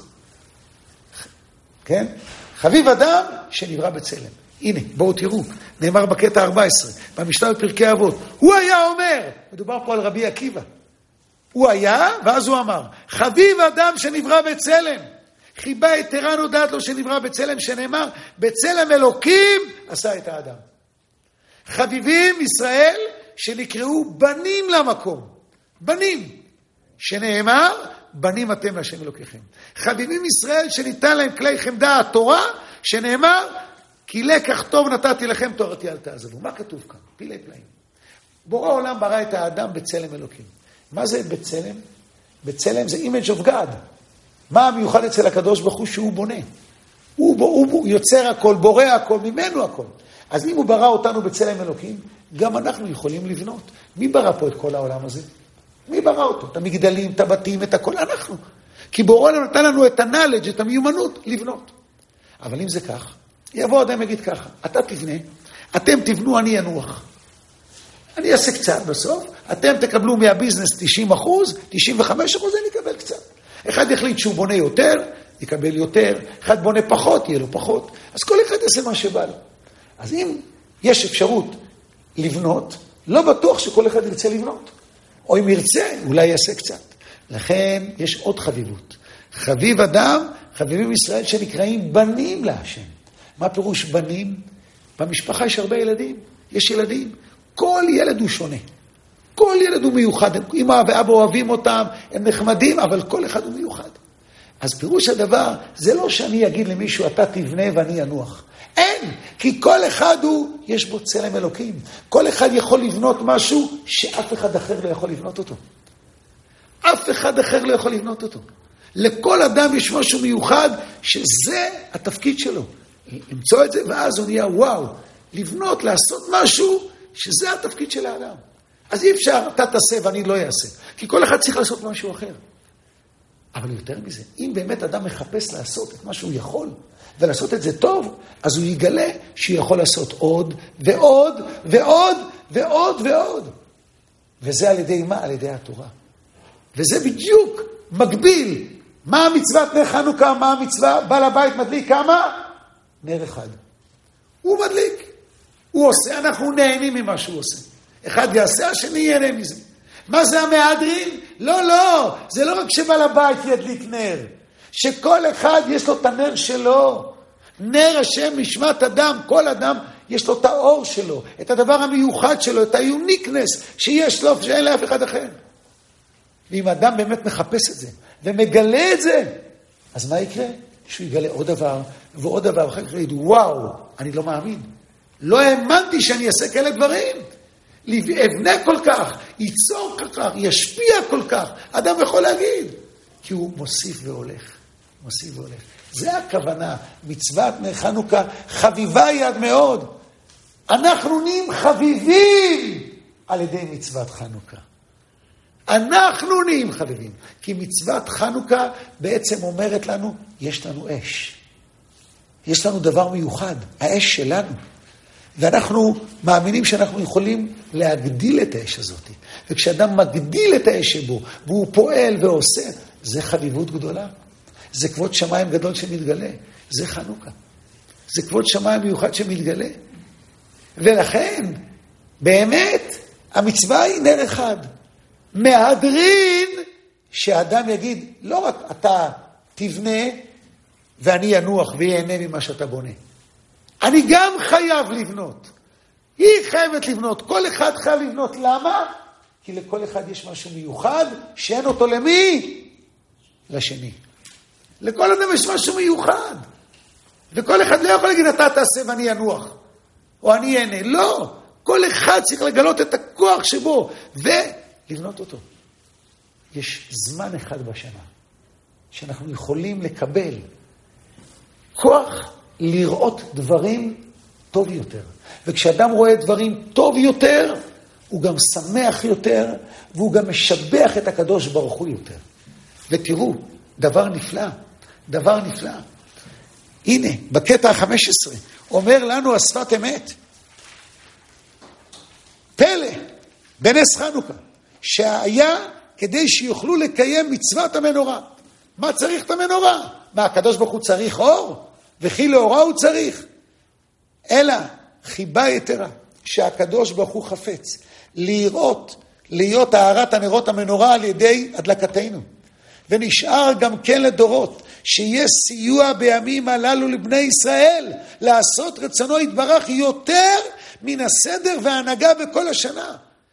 כן? חביב אדם שנברא בצלם. הנה, בואו תראו, נאמר בקטע ארבע עשרה, במשנה בפרקי אבות. הוא היה אומר, מדובר פה על רבי עקיבא. הוא היה, ואז הוא אמר, חביב אדם שנברא בצלם. חיבה יתרה נודעת לו שנברא בצלם, שנאמר, בצלם אלוקים עשה את האדם. חביבים ישראל שנקראו בנים למקום. בנים. שנאמר, בנים אתם להשם אלוקיכם. חביבים ישראל שניתן להם כלי חמדה התורה, שנאמר, כי לקח טוב נתתי לכם תורתי אל תעזבו. מה כתוב כאן? פילי פלאים. בורא העולם ברא את האדם בצלם אלוקים. מה זה בצלם? בצלם זה image of God. מה המיוחד אצל הקדוש ברוך הוא שהוא בונה? הוא, הוא, הוא יוצר הכל, בורא הכל, ממנו הכל. אז אם הוא ברא אותנו בצלם אלוקים, גם אנחנו יכולים לבנות. מי ברא פה את כל העולם הזה? מי ברא אותו? את המגדלים, את הבתים, את הכל, אנחנו. כי בורא העולם נתן לנו את הנאלג', את המיומנות לבנות. אבל אם זה כך, יבוא אדם יגיד ככה, אתה תבנה, אתם תבנו, אני ינוח. אני אעשה קצת בסוף, אתם תקבלו מהביזנס תשעים אחוז, תשעים וחמישה אחוז, אני אקבל קצת. אחד יחליט שהוא בונה יותר, יקבל יותר, אחד בונה פחות, יהיה לו פחות. אז כל אחד יעשה מה שבא לו. אז אם יש אפשרות לבנות, לא בטוח שכל אחד ירצה לבנות. או אם ירצה, אולי יעשה קצת. לכן יש עוד חביבות. חביב אדם, חביבים ישראל שנקראים בנים להשם. מה פירוש בנים? במשפחה יש הרבה ילדים. יש ילדים. כל ילד הוא שונה. כל ילד הוא מיוחד. אמא ואבא אוהבים אותם, הם נחמדים, אבל כל אחד הוא מיוחד. אז פירוש הדבר, זה לא שאני אגיד למישהו, אתה תבנה ואני ינוח. אין, כי כל אחד הוא, יש בו צלם אלוקים. כל אחד יכול לבנות משהו שאף אחד אחר לא יכול לבנות אותו. אף אחד אחר לא יכול לבנות אותו. לכל אדם יש משהו מיוחד, שזה התפקיד שלו. למצוא את זה, ואז הוא נהיה וואו. לבנות, לעשות משהו, שזה התפקיד של האדם. אז אי אפשר, אתה תעשה ואני לא אעשה. כי כל אחד צריך לעשות משהו אחר. אבל יותר מזה, אם באמת אדם מחפש לעשות את מה שהוא יכול, ולעשות את זה טוב, אז הוא יגלה שהוא יכול לעשות עוד, ועוד, ועוד, ועוד, ועוד. וזה על ידי מה? על ידי התורה. וזה בדיוק מקביל. מה המצוות נר חנוכה? מה המצווה? בעל הבית מדליק כמה? נר אחד. הוא מדליק. הוא עושה, אנחנו נהנים ממה שהוא עושה. אחד יעשה, השני ייהנה מזה. מה זה המהדרין? לא, לא. זה לא רק שבעל הבית ידליק נר. שכל אחד יש לו את הנר שלו. נר השם נשמת אדם, כל אדם יש לו את האור שלו, את הדבר המיוחד שלו, את היוניקנס שיש לו שאין לאף אחד אחר. ואם האדם באמת מחפש את זה ומגלה את זה, אז מה יקרה? שהוא יגלה עוד דבר ועוד דבר, ואחר כך יגיד, וואו, אני לא מאמין. לא האמנתי שאני אעשה כאלה דברים. אבנה כל כך, ייצור כל כך, ישפיע כל כך. אדם יכול להגיד, כי הוא מוסיף והולך. מוסיף והולך. זה הכוונה. מצוות חנוכה חביבה היא עד מאוד. אנחנו נהיים חביבים על ידי מצוות חנוכה. אנחנו נהיים חביבים. כי מצוות חנוכה בעצם אומרת לנו, יש לנו אש. יש לנו דבר מיוחד, האש שלנו. ואנחנו מאמינים שאנחנו יכולים להגדיל את האש הזאת. וכשאדם מגדיל את האש שבו, והוא פועל ועושה, זה חביבות גדולה. זה כבוד שמיים גדול שמתגלה. זה חנוכה. זה כבוד שמיים מיוחד שמתגלה. ולכן, באמת, המצווה היא נר אחד. מהדרין שאדם יגיד, לא רק אתה תבנה ואני ינוח ויהנה ממה שאתה בונה. אני גם חייב לבנות. היא חייבת לבנות. כל אחד חייב לבנות. למה? כי לכל אחד יש משהו מיוחד שאין אותו למי? לשני. לכל אדם יש משהו מיוחד. וכל אחד לא יכול להגיד, אתה תעשה ואני ינוח. או אני יהנה. לא. כל אחד צריך לגלות את הכוח שבו ולבנות אותו. יש זמן אחד בשנה שאנחנו יכולים לקבל כוח לראות דברים טוב יותר. וכשאדם רואה דברים טוב יותר, הוא גם שמח יותר, והוא גם משבח את הקדוש ברוך הוא יותר. ותראו, דבר נפלא, דבר נפלא. הנה, בקטע ה-חמש עשרה, אומר לנו השפת אמת, פלא, בנס חנוכה, שהיה כדי שיוכלו לקיים מצוות המנורה. מה צריך את המנורה? מה, הקדוש ברוך הוא צריך אור? וכי לאורה הוא צריך. אלא חיבה יתרה שהקדוש ברוך הוא חפץ לראות, להיות הארת הנרות המנורה על ידי הדלקתנו. ונשאר גם כן לדורות שיש סיוע בימים הללו לבני ישראל לעשות רצונו יתברך יותר מן הסדר וההנהגה בכל השנה.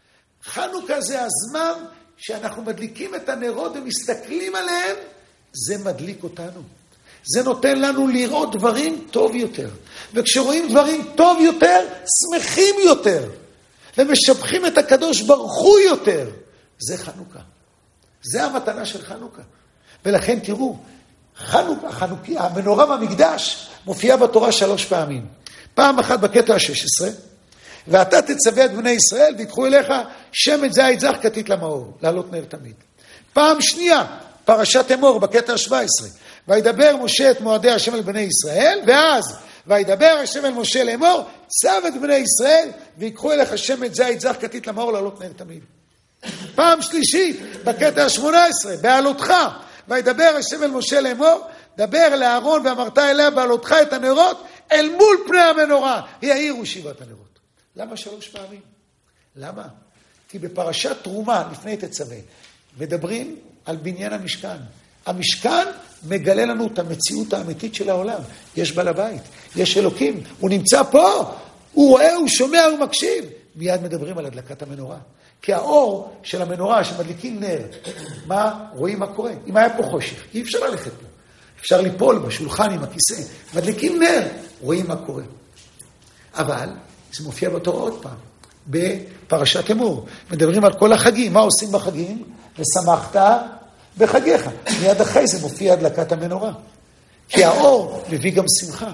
חנוכה זה הזמן שאנחנו מדליקים את הנרות ומסתכלים עליהם, זה מדליק אותנו. זה נותן לנו לראות דברים טוב יותר. וכשרואים דברים טוב יותר, שמחים יותר. ומשבחים את הקדוש ברוך הוא יותר. זה חנוכה. זה המתנה של חנוכה. ולכן תראו, חנוכה, חנוכה, המנורה במקדש מופיעה בתורה שלוש פעמים. פעם אחת בקטע ה-שש עשרה, ואתה תצווה את בני ישראל ויקחו אליך שמן זית זך כתית למאור, לעלות נר תמיד. פעם שנייה, פרשת אמור בקטע ה-שבע עשרה, וידבר משה את מועדי השם אל בני ישראל, ואז וידבר השם אל משה לאמור, צו את בני ישראל ויקחו אליך שמן זית זך כתית למאור, לעלות נר תמיד. פעם שלישית, בקטע ה-שמונה עשרה, בעלותך, וידבר השם אל משה לאמור, דבר לאהרון ואמרת אליה בעלותך את הנרות אל מול פני המנורה, יאירו שבעת הנרות. למה שלוש פעמים? למה? כי בפרשת תרומה, לפני תצווה, מדברים על בניין המשכן. המשכן מגלה לנו את המציאות האמיתית של העולם. יש בעל הבית, יש אלוקים, הוא נמצא פה, הוא רואה, הוא שומע, הוא מקשיב. מיד מדברים על הדלקת המנורה. כי האור של המנורה שמדליקים נר, מה? רואים מה קורה. אם היה פה חושך, אי אפשר ללכת פה. אפשר ליפול בשולחן עם הכיסא. מדליקים נר, רואים מה קורה. אבל זה מופיע בתורה עוד פעם, בפרשת אמור. מדברים על כל החגים, מה עושים בחגים? ושמחת בחגיך. מיד אחרי זה מופיע הדלקת המנורה. כי האור מביא גם שמחה.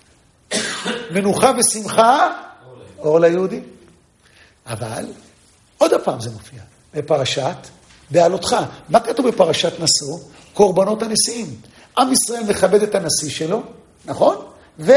מנוחה ושמחה, אור ליהודי. אבל עוד הפעם זה מופיע, בפרשת בעלותך. מה כתוב בפרשת נשוא? קורבנות הנשיאים. עם ישראל מכבד את הנשיא שלו, נכון? ו...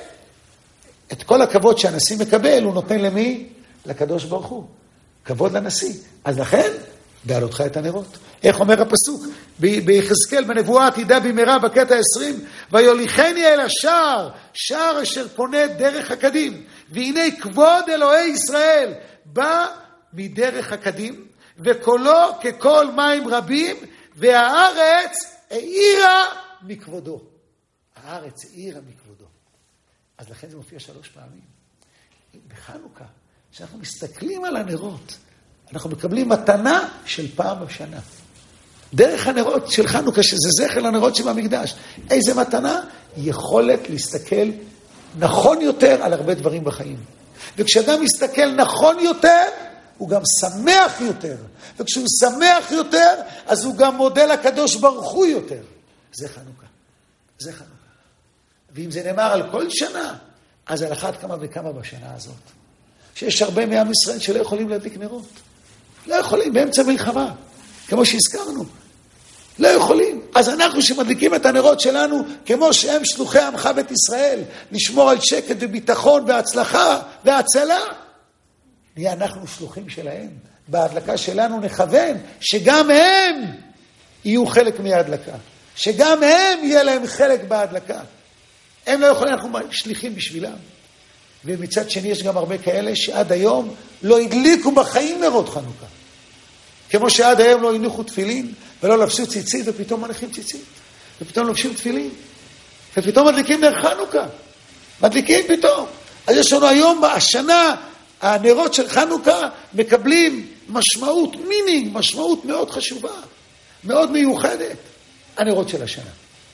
את כל הכבוד שהנשיא מקבל, הוא נותן למי? לקדוש ברוך הוא. כבוד לנשיא. אז לכן, בעלותך את הנרות. איך אומר הפסוק? ביחזקאל בנבואה עתידה במהרה בקטע עשרים, ויוליכני אל השער, שער אשר פונה דרך הקדים. והנה כבוד אלוהי ישראל בא מדרך הקדים, וקולו כקול מים רבים, והארץ העירה מכבודו. הארץ האירה מכבודו. אז לכן זה מופיע שלוש פעמים. בחנוכה, כשאנחנו מסתכלים על הנרות, אנחנו מקבלים מתנה של פעם בשנה. דרך הנרות של חנוכה, שזה זכר לנרות שבמקדש. איזה מתנה? יכולת להסתכל נכון יותר על הרבה דברים בחיים. וכשאדם מסתכל נכון יותר, הוא גם שמח יותר. וכשהוא שמח יותר, אז הוא גם מודה לקדוש ברוך הוא יותר. זה חנוכה. זה חנוכה. ואם זה נאמר על כל שנה, אז על אחת כמה וכמה בשנה הזאת. שיש הרבה מעם ישראל שלא יכולים להדליק נרות. לא יכולים, באמצע מלחמה. כמו שהזכרנו. לא יכולים. אז אנחנו שמדליקים את הנרות שלנו, כמו שהם שלוחי עמך בית ישראל, לשמור על שקט וביטחון והצלחה והצלה, נהיה אנחנו שלוחים שלהם. בהדלקה שלנו נכוון שגם הם יהיו חלק מההדלקה. שגם הם יהיה להם חלק בהדלקה. הם לא יכולים, אנחנו שליחים בשבילם. ומצד שני יש גם הרבה כאלה שעד היום לא הדליקו בחיים נרות חנוכה. כמו שעד היום לא הניחו תפילין ולא לבשו ציצית, ופתאום מניחים ציצית. ופתאום לובשים תפילין. ופתאום מדליקים נר חנוכה. מדליקים פתאום. אז יש לנו היום, השנה, הנרות של חנוכה מקבלים משמעות, מינינג, משמעות מאוד חשובה. מאוד מיוחדת. הנרות של השנה.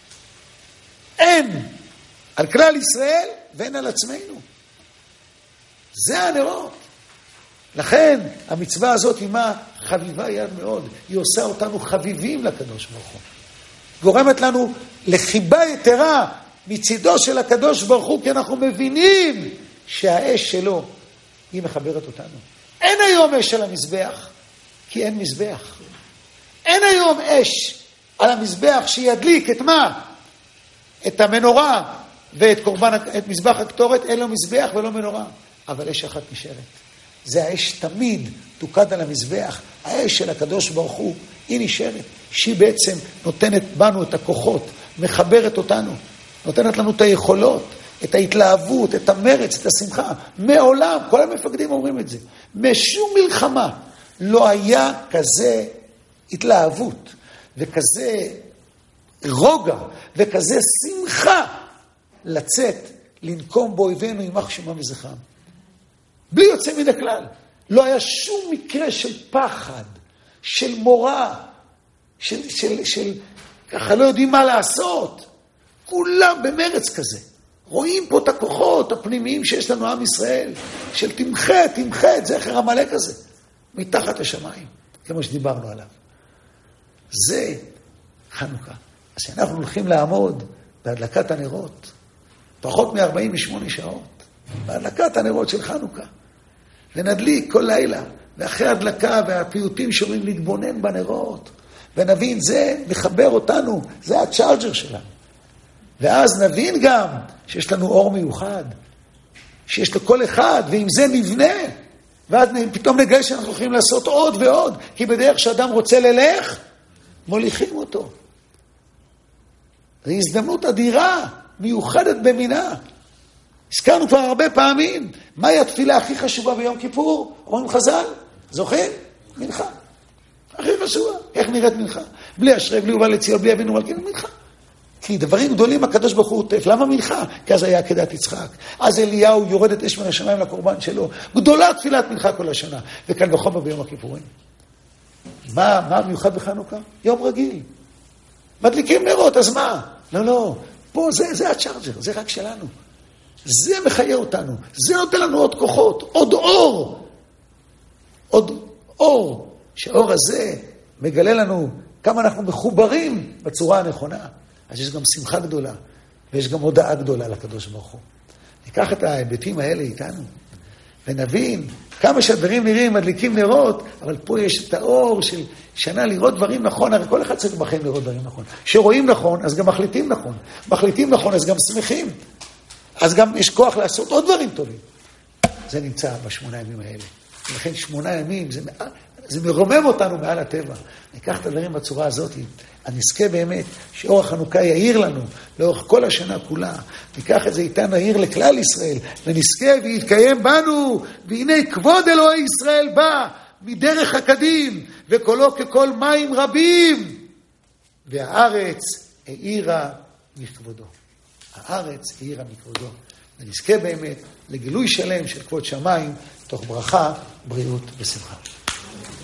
אין על כלל ישראל ואין על עצמנו. זה הנרות. לכן המצווה הזאת היא מה? חביבה יד מאוד. היא עושה אותנו חביבים לקדוש ברוך הוא. גורמת לנו לחיבה יתרה מצידו של הקדוש ברוך הוא, כי אנחנו מבינים שהאש שלו היא מחברת אותנו. אין היום אש על המזבח, כי אין מזבח. אין היום אש על המזבח שידליק את מה? את המנורה ואת קורבן, את מזבח הקטורת, אין לו מזבח ולא מנורה. אבל אש אחת נשארת. זה האש תמיד תוקד על המזבח. האש של הקדוש ברוך הוא, היא נשארת. שהיא בעצם נותנת בנו את הכוחות, מחברת אותנו, נותנת לנו את היכולות, את ההתלהבות, את המרץ, את השמחה. מעולם, כל המפקדים אומרים את זה, משום מלחמה לא היה כזה התלהבות, וכזה רוגע, וכזה שמחה לצאת, לנקום באויבינו יימח שמם וזכרם. בלי יוצא מן הכלל. לא היה שום מקרה של פחד, של מורא, של, של, של, ככה לא יודעים מה לעשות. כולם במרץ כזה. רואים פה את הכוחות הפנימיים שיש לנו עם ישראל, של תמחה, תמחה את זכר המלאק הזה, מתחת השמיים, כמו שדיברנו עליו. זה חנוכה. אז שאנחנו הולכים לעמוד בהדלקת הנרות, פחות מ-ארבעים ושמונה שעות, בהדלקת הנרות של חנוכה. ונדליק כל לילה, ואחרי הדלקה והפיוטים שאומרים להתבונן בנרות, ונבין, זה מחבר אותנו, זה הצ'ארג'ר שלנו. ואז נבין גם שיש לנו אור מיוחד, שיש לכל אחד, ועם זה נבנה, ואז פתאום נגלה שאנחנו יכולים לעשות עוד ועוד, כי בדרך שאדם רוצה ללך, מוליכים אותו. זו הזדמנות אדירה, מיוחדת במינה. הזכרנו כבר הרבה פעמים, מהי התפילה הכי חשובה ביום כיפור? אומרים חז"ל, זוכרים? מנחה. הכי חשובה. איך נראית מנחה? בלי אשרי, בלי ובא לציון, בלי אבינו מלכנו, מנחה. כי דברים גדולים הקדוש ברוך הוא עוטף. למה מנחה? כי אז היה עקדת יצחק. אז אליהו יורד את אש מן השמיים לקורבן שלו. גדולה תפילת מנחה כל השנה. וכאן וחומר ביום הכיפורים. מה, מה מיוחד בחנוכה? יום רגיל. מדליקים נרות, אז מה? לא, לא. פה זה, זה הצ'ארג'ר, זה רק שלנו. זה מחיה אותנו. זה נותן לנו עוד כוחות, עוד אור. עוד אור. שהאור הזה מגלה לנו כמה אנחנו מחוברים בצורה הנכונה. אז יש גם שמחה גדולה, ויש גם הודעה גדולה לקדוש ברוך הוא. ניקח את ההיבטים האלה איתנו, ונבין כמה שהדברים נראים מדליקים נרות, אבל פה יש את האור של שנה לראות דברים נכון, הרי כל אחד צריך בחיים לראות דברים נכון. שרואים נכון, אז גם מחליטים נכון. מחליטים נכון, אז גם שמחים. אז גם יש כוח לעשות עוד דברים טובים. זה נמצא בשמונה ימים האלה. ולכן שמונה ימים, זה, זה מרומם אותנו מעל הטבע. ניקח את הדברים בצורה הזאת, הנזכה באמת שאור החנוכה יאיר לנו לאורך כל השנה כולה. ניקח את זה איתנו, יאיר לכלל ישראל, ונזכה ויתקיים בנו, והנה כבוד אלוהי ישראל בא מדרך הקדים, וקולו ככל מים רבים, והארץ העירה מכבודו. הארץ העירה מכבודו. ונזכה באמת לגילוי שלם של כבוד שמיים, תוך ברכה, בריאות ושמחה.